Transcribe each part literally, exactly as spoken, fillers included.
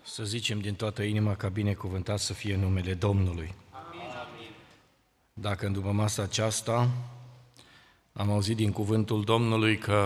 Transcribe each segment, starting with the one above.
Să zicem din toată inima ca binecuvântat să fie numele Domnului. Amin. Dacă în după masa aceasta am auzit din cuvântul Domnului că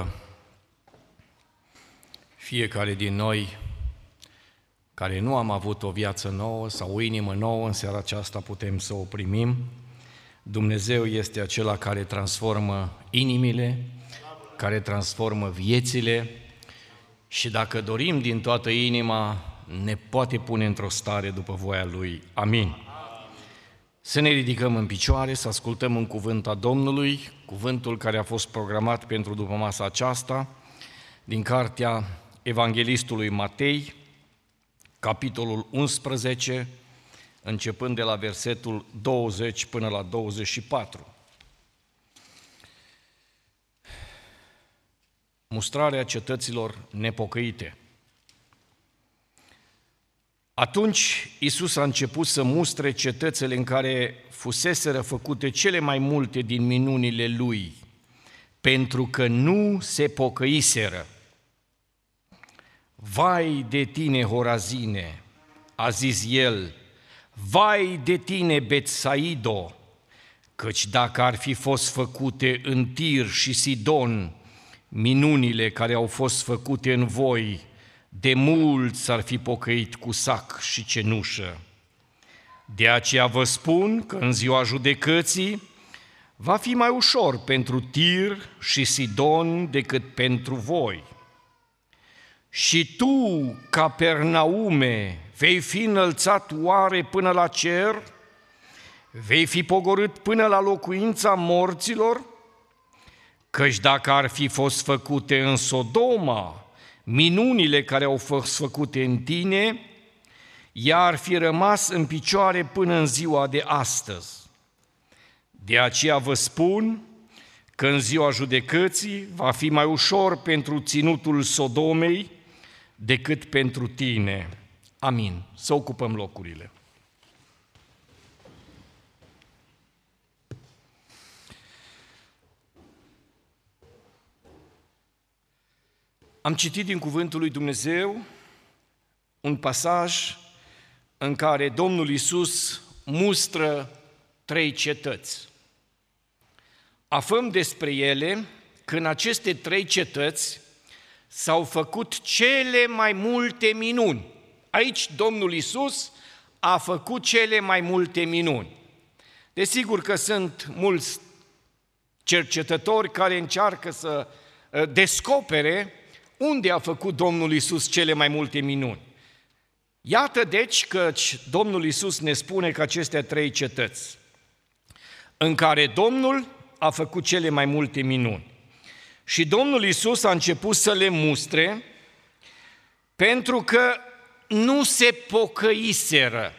fiecare din noi care nu am avut o viață nouă sau o inimă nouă, în seara aceasta putem să o primim. Dumnezeu este acela care transformă inimile, care transformă viețile și dacă dorim din toată inima, ne poate pune într-o stare după voia Lui. Amin. Să ne ridicăm în picioare, să ascultăm un cuvânt a Domnului, cuvântul care a fost programat pentru după masa aceasta, din cartea Evanghelistului Matei, capitolul unsprezece, începând de la versetul douăzeci până la douăzeci și patru. Mustrarea cetăților nepocăite. Atunci Iisus a început să mustre cetățile în care fuseseră făcute cele mai multe din minunile Lui, pentru că nu se pocăiseră. Vai de tine, Horazine, a zis El, vai de tine, Betsaido, căci dacă ar fi fost făcute în Tir și Sidon minunile care au fost făcute în voi, de mult s-ar fi pocăit cu sac și cenușă. De aceea vă spun că în ziua judecății va fi mai ușor pentru Tir și Sidon decât pentru voi. Și tu, Capernaume, vei fi înălțat oare până la cer? Vei fi pogorât până la locuința morților? Căci dacă ar fi fost făcute în Sodoma minunile care au fost făcute în tine, ea ar fi rămas în picioare până în ziua de astăzi. De aceea vă spun că în ziua judecății va fi mai ușor pentru ținutul Sodomei decât pentru tine. Amin. Să ocupăm locurile. Am citit din cuvântul lui Dumnezeu un pasaj în care Domnul Iisus mustră trei cetăți. Aflăm despre ele că în aceste trei cetăți s-au făcut cele mai multe minuni. Aici Domnul Iisus a făcut cele mai multe minuni. Desigur că sunt mulți cercetători care încearcă să descopere unde a făcut Domnul Iisus cele mai multe minuni. Iată deci că Domnul Iisus ne spune că acestea trei cetăți în care Domnul a făcut cele mai multe minuni. Și Domnul Iisus a început să le mustre pentru că nu se pocăiseră.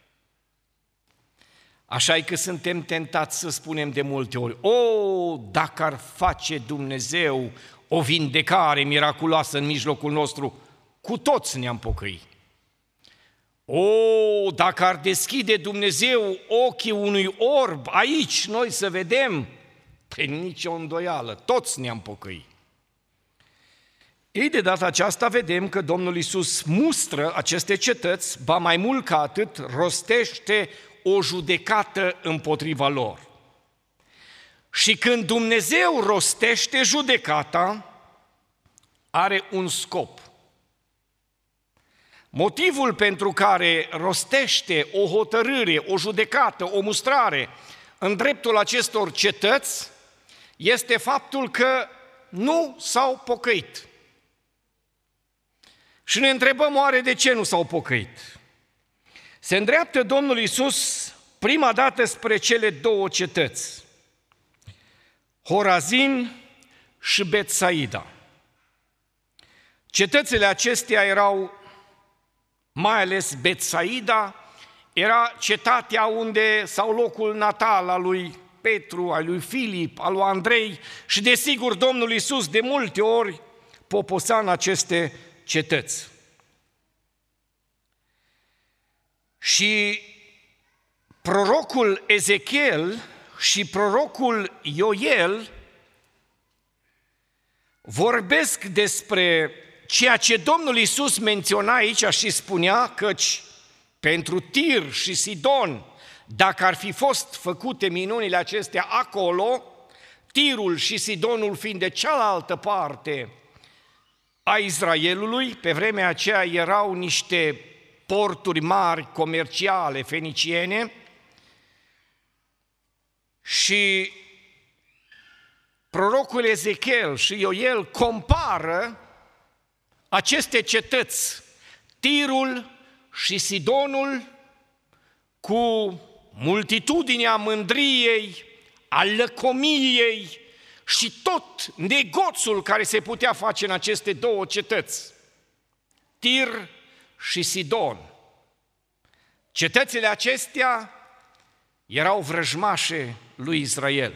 Așa-i că suntem tentați să spunem de multe ori, o, dacă ar face Dumnezeu o vindecare miraculoasă în mijlocul nostru, cu toți ne-am pocăit. O, dacă ar deschide Dumnezeu ochii unui orb aici, noi să vedem, pe nicio îndoială, toți ne-am pocăit. Ei, de data aceasta vedem că Domnul Iisus mustră aceste cetăți, ba mai mult ca atât, rostește o judecată împotriva lor. Și când Dumnezeu rostește judecata, are un scop. Motivul pentru care rostește o hotărâre, o judecată, o mustrare în dreptul acestor cetăți este faptul că nu s-au pocăit. Și ne întrebăm oare de ce nu s-au pocăit? Se îndreaptă Domnul Iisus prima dată spre cele două cetăți, Horazin și Betsaida. Cetățile acestea erau, mai ales Betsaida, era cetatea unde, sau locul natal al lui Petru, al lui Filip, al lui Andrei și desigur Domnul Iisus de multe ori poposa în aceste cetăți. Și prorocul Ezechiel și prorocul Ioel vorbesc despre ceea ce Domnul Iisus menționa aici și spunea căci pentru Tir și Sidon, dacă ar fi fost făcute minunile acestea acolo, Tirul și Sidonul fiind de cealaltă parte a Israelului, pe vremea aceea erau niște porturi mari comerciale feniciene și prorocul Ezechiel și Ioel compară aceste cetăți, Tirul și Sidonul, cu multitudinea mândriei, a lăcomiei și tot negoțul care se putea face în aceste două cetăți, Tir și Sidon. Cetățile acestea erau vrăjmașe lui Israel.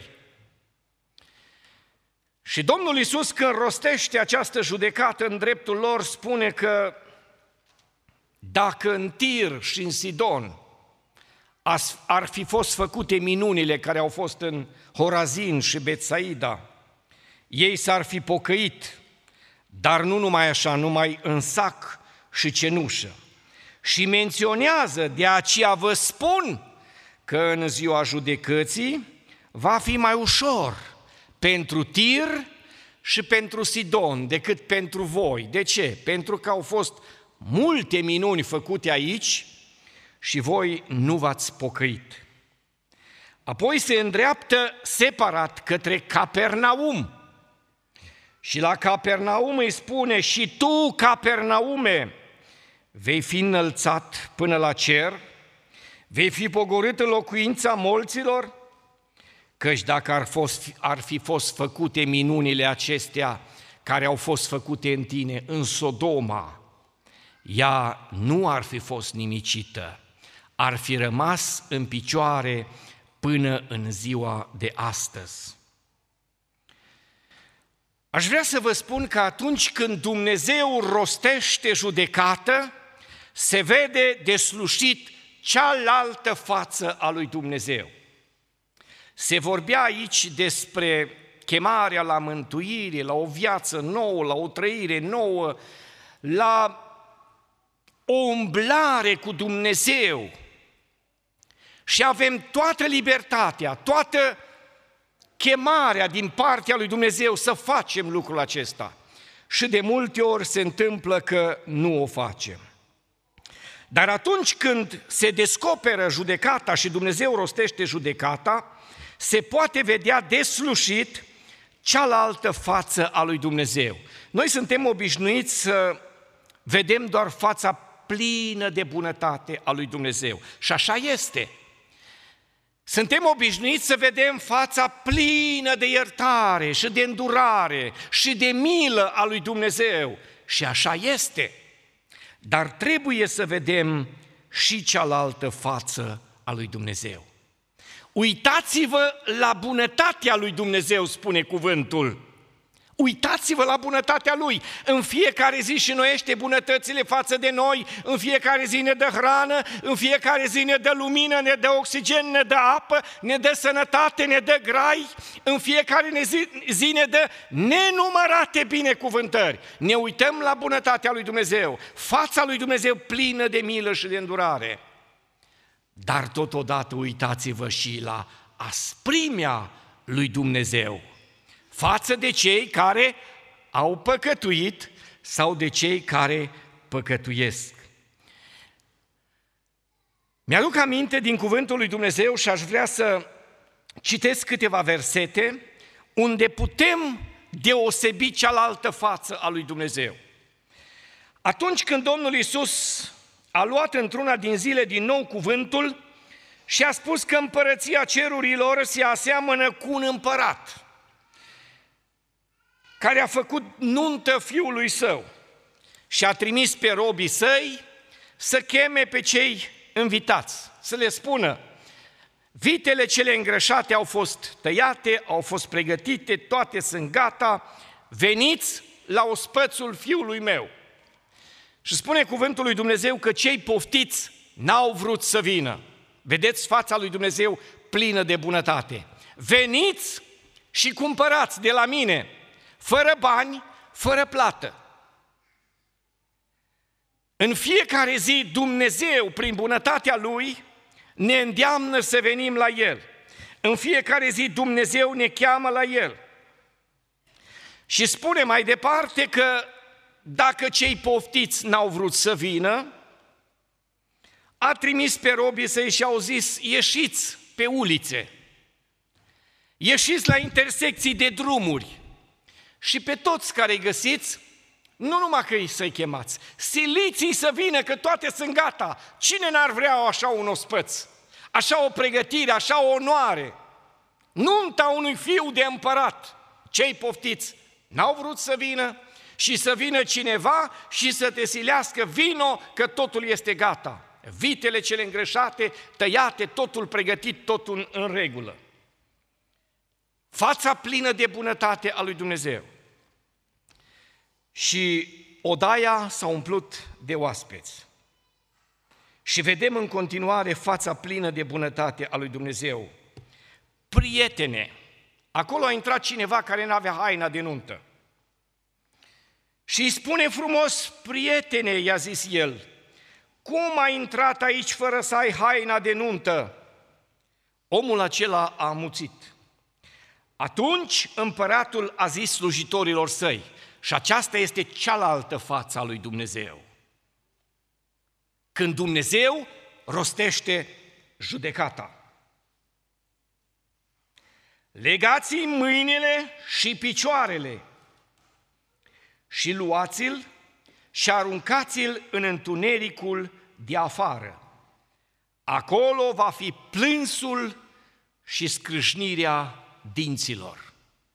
Și Domnul Iisus, când rostește această judecată în dreptul lor, spune că dacă în Tir și în Sidon ar fi fost făcute minunile care au fost în Horazin și Betsaida, ei s-ar fi pocăit, dar nu numai așa, numai în sac și cenușă. Și menționează, de aceea vă spun că în ziua judecății va fi mai ușor pentru Tir și pentru Sidon decât pentru voi. De ce? Pentru că au fost multe minuni făcute aici și voi nu v-ați pocăit. Apoi se îndreaptă separat către Capernaum și la Capernaum îi spune: și tu, Capernaume, vei fi înălțat până la cer, vei fi pogorât în locuința molților, căci dacă ar, fost, ar fi fost făcute minunile acestea care au fost făcute în tine, în Sodoma, ea nu ar fi fost nimicită, ar fi rămas în picioare până în ziua de astăzi. Aș vrea să vă spun că atunci când Dumnezeu rostește judecată, se vede deslușit cealaltă față a lui Dumnezeu. Se vorbea aici despre chemarea la mântuire, la o viață nouă, la o trăire nouă, la o umblare cu Dumnezeu. Și avem toată libertatea, toată chemarea din partea lui Dumnezeu să facem lucrul acesta. Și de multe ori se întâmplă că nu o facem. Dar atunci când se descoperă judecata și Dumnezeu rostește judecata, se poate vedea deslușit cealaltă față a lui Dumnezeu. Noi suntem obișnuiți să vedem doar fața plină de bunătate a lui Dumnezeu. Și așa este. Suntem obișnuiți să vedem fața plină de iertare și de îndurare și de milă a lui Dumnezeu. Și așa este. Dar trebuie să vedem și cealaltă față a lui Dumnezeu. Uitați-vă la bunătatea lui Dumnezeu, spune cuvântul. Uitați-vă la bunătatea Lui. În fiecare zi și înnoiește bunătățile față de noi, în fiecare zi ne dă hrană, în fiecare zi ne dă lumină, ne dă oxigen, ne dă apă, ne dă sănătate, ne dă grai, în fiecare zi, zi ne dă nenumărate binecuvântări. Ne uităm la bunătatea lui Dumnezeu, fața lui Dumnezeu plină de milă și de îndurare. Dar totodată uitați-vă și la asprimea lui Dumnezeu față de cei care au păcătuit sau de cei care păcătuiesc. Mi-aduc aminte din cuvântul lui Dumnezeu și aș vrea să citesc câteva versete unde putem deosebi cealaltă față a lui Dumnezeu. Atunci când Domnul Iisus a luat într-una din zile din nou cuvântul și a spus că împărăția cerurilor se aseamănă cu un împărat care a făcut nuntă fiului său și a trimis pe robii săi să cheme pe cei invitați, să le spună: vitele cele îngrășate au fost tăiate, au fost pregătite, toate sunt gata, veniți la ospățul fiului meu. Și spune cuvântul lui Dumnezeu că cei poftiți n-au vrut să vină. Vedeți fața lui Dumnezeu plină de bunătate. Veniți și cumpărați de la mine, fără bani, fără plată. În fiecare zi Dumnezeu, prin bunătatea Lui, ne îndeamnă să venim la El. În fiecare zi Dumnezeu ne cheamă la El. Și spune mai departe că dacă cei poftiți n-au vrut să vină, a trimis pe robii săi și au zis: ieșiți pe ulițe, ieșiți la intersecții de drumuri și pe toți care îi găsiți, nu numai că să-i chemați, siliți-i să vină, că toate sunt gata. Cine n-ar vrea așa un ospăț, așa o pregătire, așa o onoare? Nunta unui fiu de împărat. Cei poftiți n-au vrut să vină și să vină cineva și să te silească: vino că totul este gata. Vitele cele îngrășate, tăiate, totul pregătit, totul în regulă. Fața plină de bunătate a lui Dumnezeu. Și odaia s-a umplut de oaspeți. Și vedem în continuare fața plină de bunătate a lui Dumnezeu. Prietene, acolo a intrat cineva care n-avea haina de nuntă. Și îi spune frumos: prietene, i-a zis el, cum ai intrat aici fără să ai haina de nuntă? Omul acela a amuțit. Atunci împăratul a zis slujitorilor săi, și aceasta este cealaltă față a lui Dumnezeu. Când Dumnezeu rostește judecata. Legați-i mâinile și picioarele și luați-l și aruncați-l în întunericul de afară. Acolo va fi plânsul și scrâșnirea dinților.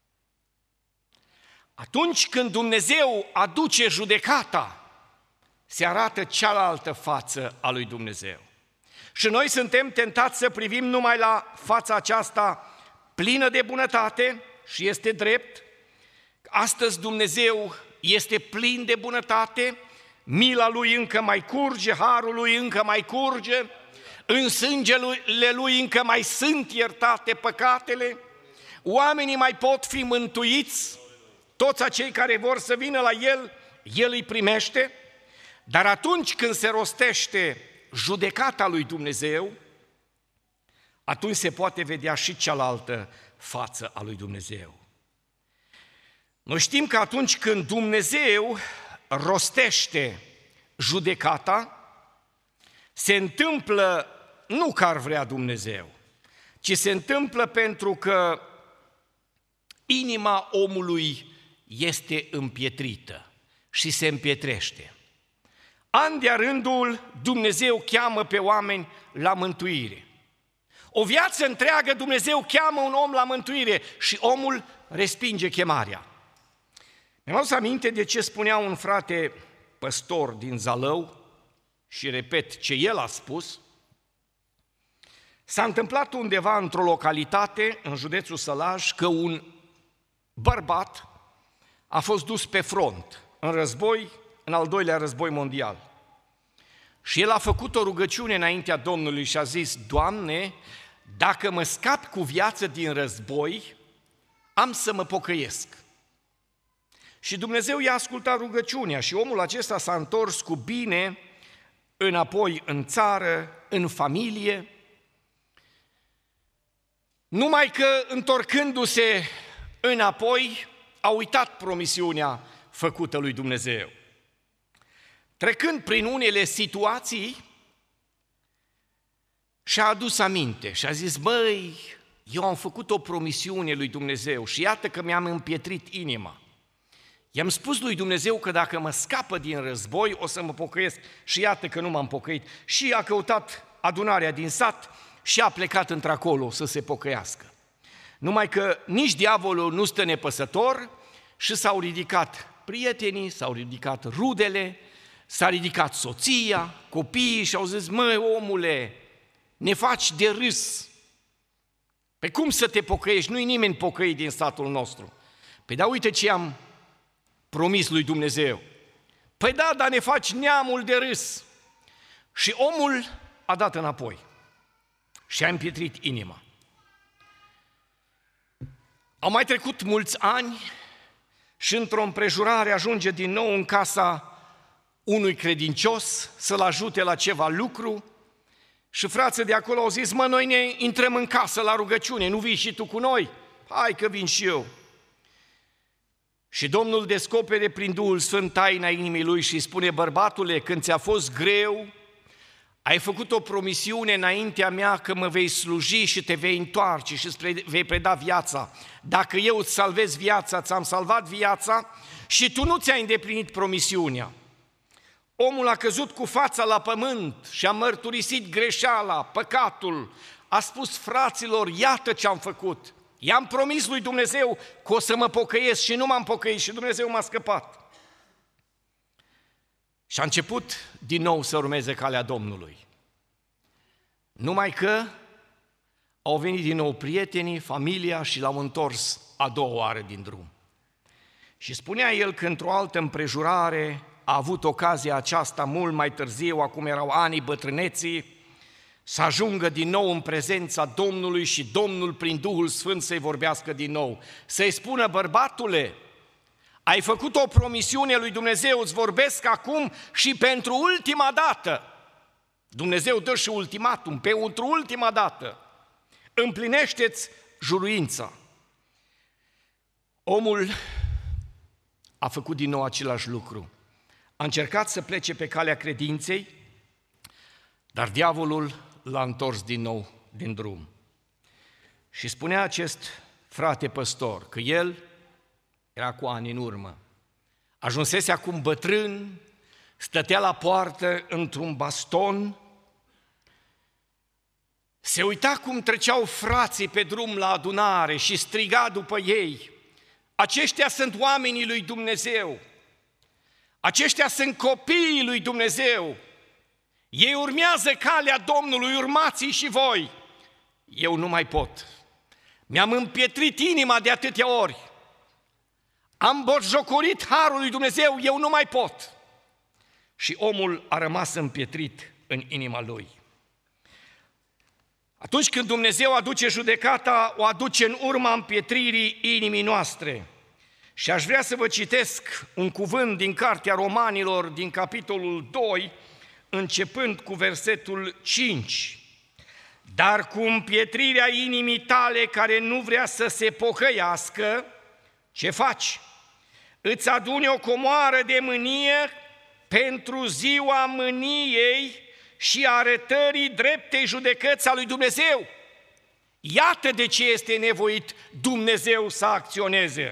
Atunci când Dumnezeu aduce judecata, se arată cealaltă față a lui Dumnezeu. Și noi suntem tentați să privim numai la fața aceasta plină de bunătate și este drept. Astăzi Dumnezeu este plin de bunătate, mila Lui încă mai curge, harul Lui încă mai curge, în sângele Lui încă mai sunt iertate păcatele, oamenii mai pot fi mântuiți, toți acei care vor să vină la El, El îi primește, dar atunci când se rostește judecata lui Dumnezeu, atunci se poate vedea și cealaltă față a lui Dumnezeu. Noi știm că atunci când Dumnezeu rostește judecata, se întâmplă nu că ar vrea Dumnezeu, ci se întâmplă pentru că inima omului este împietrită și se împietrește. An de-a rândul Dumnezeu cheamă pe oameni la mântuire. O viață întreagă Dumnezeu cheamă un om la mântuire și omul respinge chemarea. Mi-am adus aminte de ce spunea un frate păstor din Zalău și repet ce el a spus. S-a întâmplat undeva într-o localitate, în județul Sălaj, că un bărbat a fost dus pe front, în război, în al doilea război mondial. Și el a făcut o rugăciune înaintea Domnului și a zis: Doamne, dacă mă scap cu viață din război, am să mă pocăiesc. Și Dumnezeu i-a ascultat rugăciunea și omul acesta s-a întors cu bine înapoi în țară, în familie. Numai că, întorcându-se înapoi, a uitat promisiunea făcută lui Dumnezeu. Trecând prin unele situații, și-a adus aminte și a zis: băi, eu am făcut o promisiune lui Dumnezeu și iată că mi-am împietrit inima. I-am spus lui Dumnezeu că dacă mă scapă din război, o să mă pocăiesc și iată că nu m-am pocăit. Și a căutat adunarea din sat și a plecat într-acolo să se pocăiască. Numai că nici diavolul nu stă nepăsător și s-au ridicat prietenii, s-au ridicat rudele, s-a ridicat soția, copiii și au zis: măi, omule, ne faci de râs. Pe cum să te pocăiești? Nu-i nimeni pocăit din satul nostru. Păi da, uite ce am promis lui Dumnezeu. Păi da, dar ne faci neamul de râs. Și omul a dat înapoi și a împietrit inima. Au mai trecut mulți ani și într-o împrejurare ajunge din nou în casa unui credincios să-l ajute la ceva lucru și frații de acolo au zis, mă, noi ne intrăm în casă la rugăciune, nu vii și tu cu noi? Hai că vin și eu. Și Domnul descopere prin Duhul Sfânt taina inimii lui și îi spune, bărbatule, când ți-a fost greu, ai făcut o promisiune înaintea mea că mă vei sluji și te vei întoarce și îți vei preda viața. Dacă eu îți salvez viața, ți-am salvat viața și tu nu ți-ai îndeplinit promisiunea. Omul a căzut cu fața la pământ și a mărturisit greșeala, păcatul, a spus fraților, iată ce am făcut. I-am promis lui Dumnezeu că o să mă pocăiesc și nu m-am pocăit și Dumnezeu m-a scăpat. Și a început din nou să urmeze calea Domnului. Numai că au venit din nou prietenii, familia și l-au întors a doua oară din drum. Și spunea el că într-o altă împrejurare a avut ocazia aceasta mult mai târziu, acum erau anii bătrâneții, să ajungă din nou în prezența Domnului și Domnul prin Duhul Sfânt să-i vorbească din nou. Să-i spună, bărbatule, ai făcut o promisiune lui Dumnezeu, îți vorbesc acum și pentru ultima dată. Dumnezeu dă și ultimatum, pentru ultima dată. Împlinește-ți juruința. Omul a făcut din nou același lucru. A încercat să plece pe calea credinței, dar diavolul l-a întors din nou din drum. Și spunea acest frate păstor că el era cu ani în urmă. Ajunsese acum bătrân, stătea la poartă într-un baston, se uita cum treceau frații pe drum la adunare și striga după ei, aceștia sunt oamenii lui Dumnezeu, aceștia sunt copiii lui Dumnezeu, ei urmează calea Domnului, urmați-i și voi. Eu nu mai pot. Mi-am împietrit inima de atâtea ori. Am batjocorit harul lui Dumnezeu, eu nu mai pot. Și omul a rămas împietrit în inima lui. Atunci când Dumnezeu aduce judecata, o aduce în urma împietririi inimii noastre. Și aș vrea să vă citesc un cuvânt din Cartea Romanilor, din capitolul doi, începând cu versetul cinci. Dar cu împietrirea inimii tale care nu vrea să se pocăiască, ce faci? Îți aduni o comoară de mânie pentru ziua mâniei și arătării dreptei judecăți a lui Dumnezeu. Iată de ce este nevoit Dumnezeu să acționeze,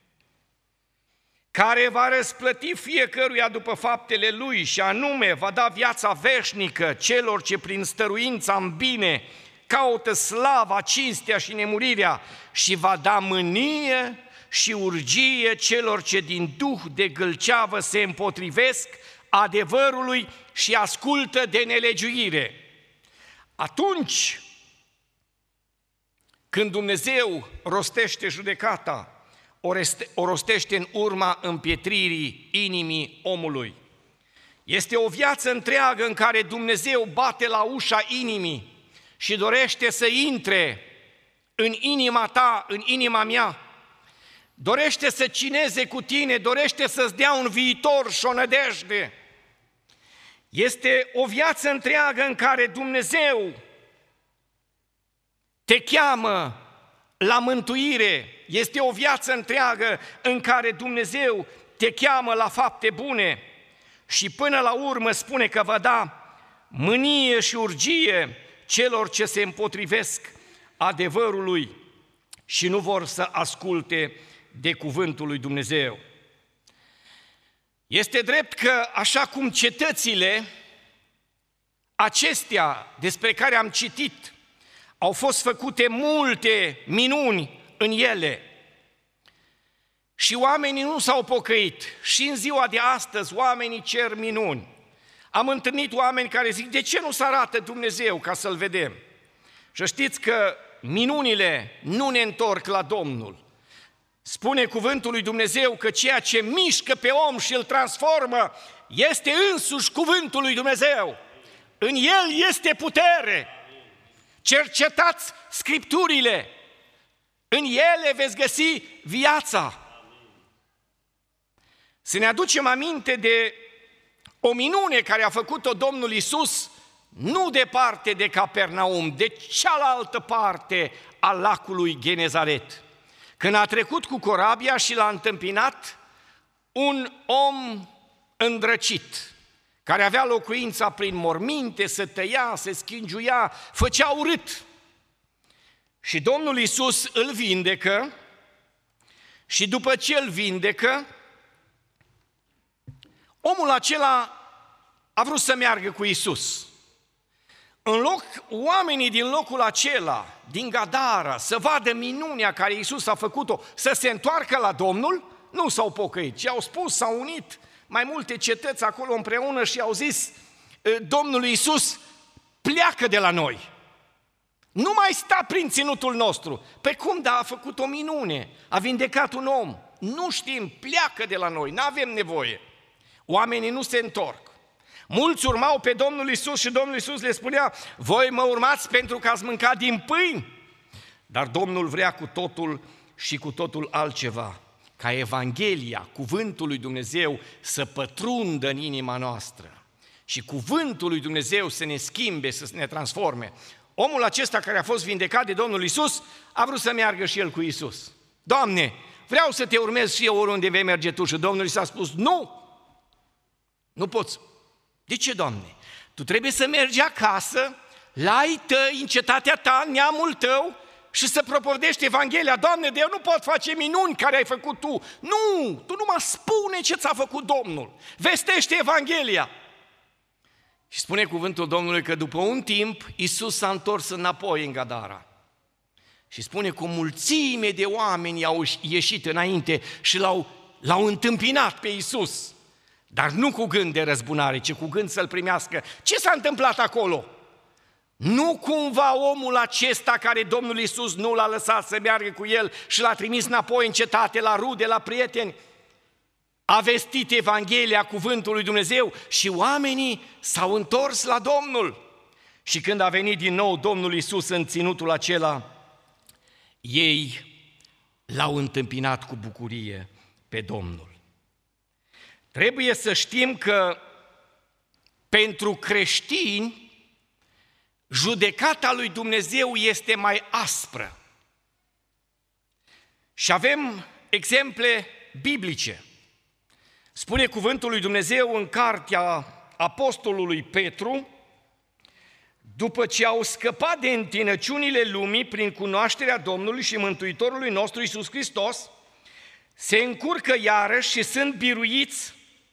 care va răsplăti fiecăruia după faptele lui și anume va da viața veșnică celor ce prin stăruința în bine caută slava, cinstea și nemurirea și va da mânie și urgie celor ce din duh de gâlceavă se împotrivesc adevărului și ascultă de nelegiuire. Atunci când Dumnezeu rostește judecata, o rostește în urma împietririi inimii omului. Este o viață întreagă în care Dumnezeu bate la ușa inimii și dorește să intre în inima ta, în inima mea. Dorește să cineze cu tine, dorește să-ți dea un viitor și o nădejde. Este o viață întreagă în care Dumnezeu te cheamă la mântuire. Este o viață întreagă în care Dumnezeu te cheamă la fapte bune și până la urmă spune că va da mânie și urgie celor ce se împotrivesc adevărului și nu vor să asculte de cuvântul lui Dumnezeu. Este drept că așa cum cetățile acestea despre care am citit au fost făcute multe minuni în ele și oamenii nu s-au pocăit. Și în ziua de astăzi oamenii cer minuni. Am întâlnit oameni care zic, de ce nu se arată Dumnezeu ca să-L vedem? Și știți că minunile nu ne întorc la Domnul. Spune cuvântul lui Dumnezeu că ceea ce mișcă pe om și îl transformă este însuși cuvântul lui Dumnezeu. În el este putere. Cercetați Scripturile, în ele veți găsi viața. Să ne aducem aminte de o minune care a făcut-o Domnul Iisus nu departe de Capernaum, de cealaltă parte a lacului Genezaret, când a trecut cu corabia și l-a întâmpinat un om îndrăcit, care avea locuința prin morminte, se tăia, se schingiuia, făcea urât. Și Domnul Iisus îl vindecă și după ce îl vindecă, omul acela a vrut să meargă cu Iisus. În loc, oamenii din locul acela, din Gadara, să vadă minunea care Iisus a făcut-o, să se întoarcă la Domnul, nu s-au pocăit, ci au spus, s-au unit mai multe cetăți acolo împreună și au zis Domnului Iisus, pleacă de la noi, nu mai sta prin ținutul nostru. Pe cum, da, a făcut o minune, a vindecat un om, nu știm, pleacă de la noi, n-avem nevoie. Oamenii nu se întorc. Mulți urmau pe Domnul Iisus și Domnul Iisus le spunea, voi mă urmați pentru că ați mâncat din pâini. Dar Domnul vrea cu totul și cu totul altceva, ca Evanghelia, cuvântul lui Dumnezeu să pătrundă în inima noastră și cuvântul lui Dumnezeu să ne schimbe, să ne transforme. Omul acesta care a fost vindecat de Domnul Iisus a vrut să meargă și el cu Iisus. Doamne, vreau să te urmez și eu oriunde vei merge tu. Și Domnul i-a spus, nu, nu poți. De ce, Doamne? Tu trebuie să mergi acasă, la ai tăi, în cetatea ta, neamul tău, și să propovădești Evanghelia. Doamne, de eu nu pot face minuni care ai făcut tu. Nu, tu numai spune ce ți-a făcut Domnul. Vestește Evanghelia. Și spune cuvântul Domnului că după un timp, Iisus s-a întors înapoi în Gadara. Și spune că o mulțime de oameni au ieșit înainte și l-au, l-au întâmpinat pe Iisus. Dar nu cu gând de răzbunare, ci cu gând să-L primească. Ce s-a întâmplat acolo? Nu cumva omul acesta care Domnul Iisus nu l-a lăsat să meargă cu el și l-a trimis înapoi în cetate, la rude, la prieteni, a vestit Evanghelia, cuvântul lui Dumnezeu și oamenii s-au întors la Domnul. Și când a venit din nou Domnul Iisus în ținutul acela, ei l-au întâmpinat cu bucurie pe Domnul. Trebuie să știm că pentru creștini judecata lui Dumnezeu este mai aspră. Și avem exemple biblice. Spune cuvântul lui Dumnezeu în cartea apostolului Petru, după ce au scăpat de întinăciunile lumii prin cunoașterea Domnului și Mântuitorului nostru Iisus Hristos, se încurcă iarăși și sunt biruiți.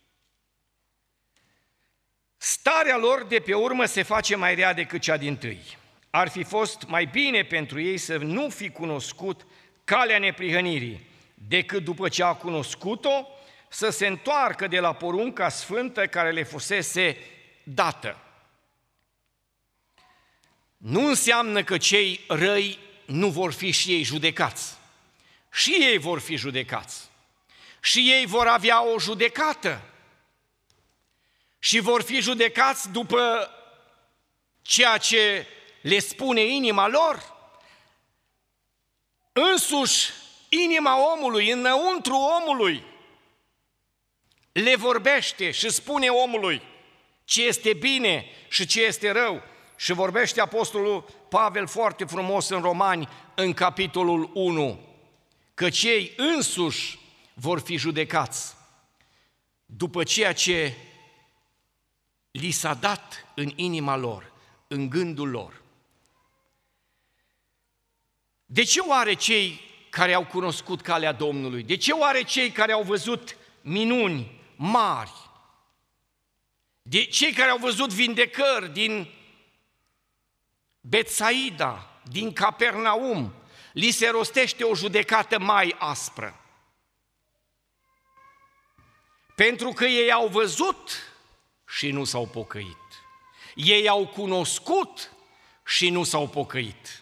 Starea lor de pe urmă se face mai rea decât cea dintâi. Ar fi fost mai bine pentru ei să nu fi cunoscut calea neprihănirii, decât după ce a cunoscut-o, să se întoarcă de la porunca sfântă care le fusese dată. Nu înseamnă că cei răi nu vor fi și ei judecați. Și ei vor fi judecați. Și ei vor avea o judecată. Și vor fi judecați după ceea ce le spune inima lor. Însuși, inima omului, înăuntru omului, le vorbește și spune omului ce este bine și ce este rău. Și vorbește apostolul Pavel foarte frumos în Romani, în capitolul unu, că cei însuși vor fi judecați după ceea ce li s-a dat în inima lor, în gândul lor. De ce oare cei care au cunoscut calea Domnului, de ce oare cei care au văzut minuni mari, de cei care au văzut vindecări din Betsaida, din Capernaum, li se rostește o judecată mai aspră? Pentru că ei au văzut și nu s-au pocăit. Ei au cunoscut și nu s-au pocăit.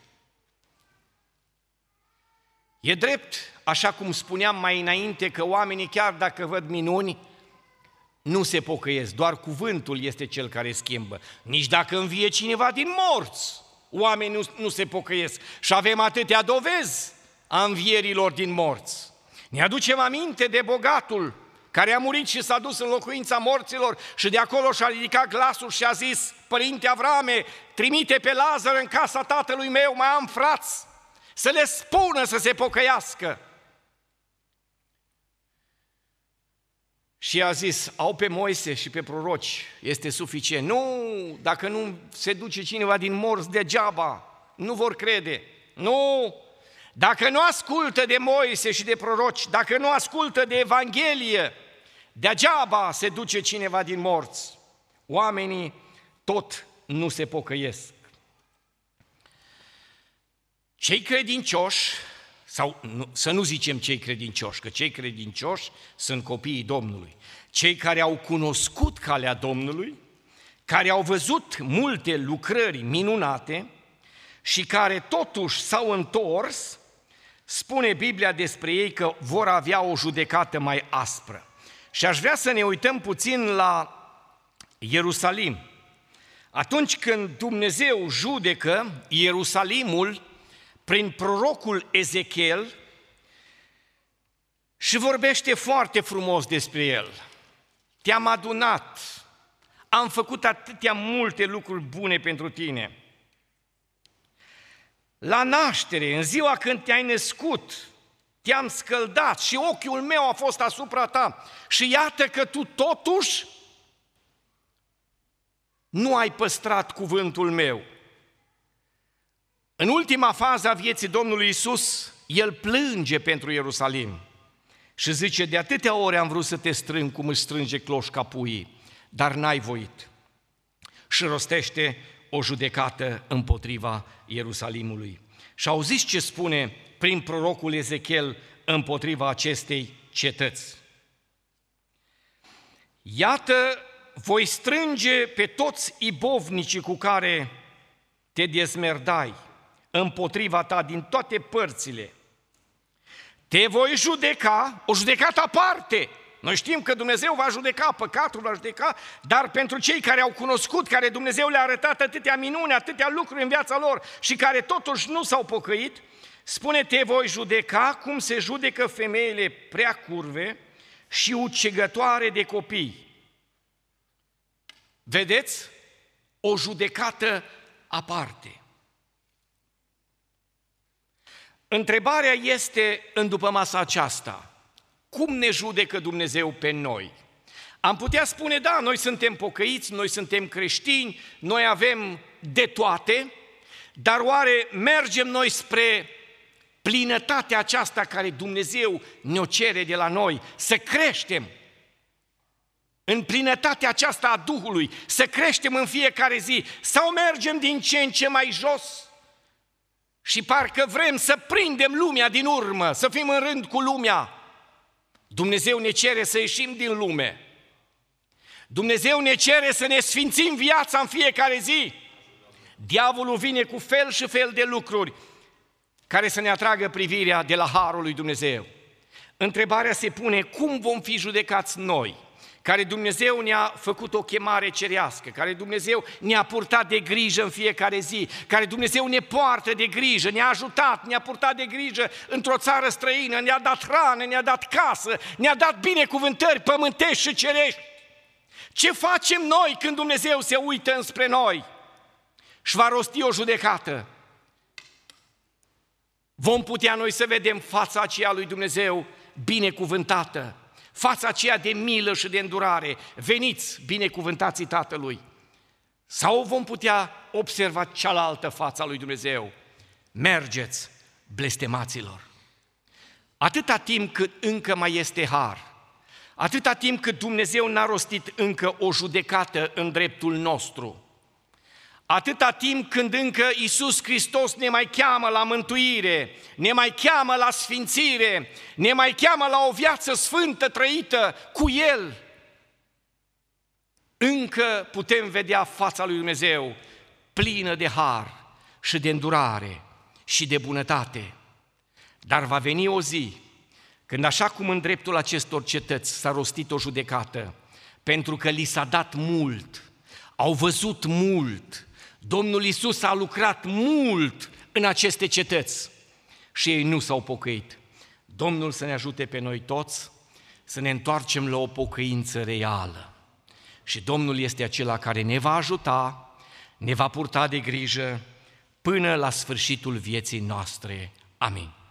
E drept, așa cum spuneam mai înainte, că oamenii, chiar dacă văd minuni, nu se pocăiesc, doar cuvântul este cel care schimbă. Nici dacă învie cineva din morți, oamenii nu, nu se pocăiesc. Și avem atâtea dovezi a învierilor din morți. Ne aducem aminte de bogatul care a murit și s-a dus în locuința morților și de acolo și-a ridicat glasul și a zis: Părinte Avrame, trimite pe Lazar în casa tatălui meu, mai am frați, să le spună să se pocăiască. Și a zis: au pe Moise și pe proroci, este suficient. Nu, dacă nu se duce cineva din morți degeaba, nu vor crede. Nu, dacă nu ascultă de Moise și de proroci, dacă nu ascultă de Evanghelie, degeaba se duce cineva din morți. Oamenii tot nu se pocăiesc. Cei credincioși, sau nu, să nu zicem cei credincioși, că cei credincioși sunt copiii Domnului. Cei care au cunoscut calea Domnului, care au văzut multe lucrări minunate și care totuși s-au întors, spune Biblia despre ei că vor avea o judecată mai aspră. Și aș vrea să ne uităm puțin la Ierusalim. Atunci când Dumnezeu judecă Ierusalimul prin prorocul Ezechiel și vorbește foarte frumos despre el. Te-am adunat, am făcut atâtea multe lucruri bune pentru tine. La naștere, în ziua când te-ai născut, te-am scăldat și ochiul meu a fost asupra ta. Și iată că tu totuși nu ai păstrat cuvântul meu. În ultima fază a vieții Domnului Iisus, El plânge pentru Ierusalim și zice: de atâtea ori am vrut să te strâng cum își strânge cloșca puii, dar n-ai voit. Și rostește o judecată împotriva Ierusalimului. Și auziți ce spune prin prorocul Ezechiel împotriva acestei cetăți. Iată, voi strânge pe toți ibovnicii cu care te dezmerdai împotriva ta din toate părțile. Te voi judeca, o judecată aparte. Noi știm că Dumnezeu va judeca, păcatul va judeca, dar pentru cei care au cunoscut, care Dumnezeu le-a arătat atâtea minuni, atâtea lucruri în viața lor și care totuși nu s-au pocăit, spune: te voi judeca cum se judecă femeile prea curve și ucigătoare de copii. Vedeți? O judecată aparte. Întrebarea este în dupămasa aceasta: cum ne judecă Dumnezeu pe noi? Am putea spune: da, noi suntem pocăiți, noi suntem creștini, noi avem de toate, dar oare mergem noi spre plinătatea aceasta care Dumnezeu ne-o cere de la noi, să creștem în plinătatea aceasta a Duhului, să creștem în fiecare zi, sau mergem din ce în ce mai jos și parcă vrem să prindem lumea din urmă, să fim în rând cu lumea? Dumnezeu ne cere să ieșim din lume. Dumnezeu ne cere să ne sfințim viața în fiecare zi. Diavolul vine cu fel și fel de lucruri care să ne atragă privirea de la harul lui Dumnezeu. Întrebarea se pune: cum vom fi judecați noi, care Dumnezeu ne-a făcut o chemare cerească, care Dumnezeu ne-a purtat de grijă în fiecare zi, care Dumnezeu ne poartă de grijă, ne-a ajutat, ne-a purtat de grijă într-o țară străină, ne-a dat hrană, ne-a dat casă, ne-a dat binecuvântări pământești și cerești. Ce facem noi când Dumnezeu se uită înspre noi și va rosti o judecată? Vom putea noi să vedem fața aceea lui Dumnezeu binecuvântată, fața aceea de milă și de îndurare: veniți, binecuvântații Tatălui. Sau vom putea observa cealaltă fața lui Dumnezeu: mergeți, blestemaților. Atâta timp cât încă mai este har, atâta timp cât Dumnezeu n-a rostit încă o judecată în dreptul nostru, atâta timp când încă Iisus Hristos ne mai cheamă la mântuire, ne mai cheamă la sfințire, ne mai cheamă la o viață sfântă trăită cu El, încă putem vedea fața lui Dumnezeu plină de har și de îndurare și de bunătate. Dar va veni o zi când, așa cum în dreptul acestor cetăți s-a rostit o judecată, pentru că li s-a dat mult, au văzut mult, Domnul Iisus a lucrat mult în aceste cetăți și ei nu s-au pocăit. Domnul să ne ajute pe noi toți să ne întoarcem la o pocăință reală. Și Domnul este acela care ne va ajuta, ne va purta de grijă până la sfârșitul vieții noastre. Amin.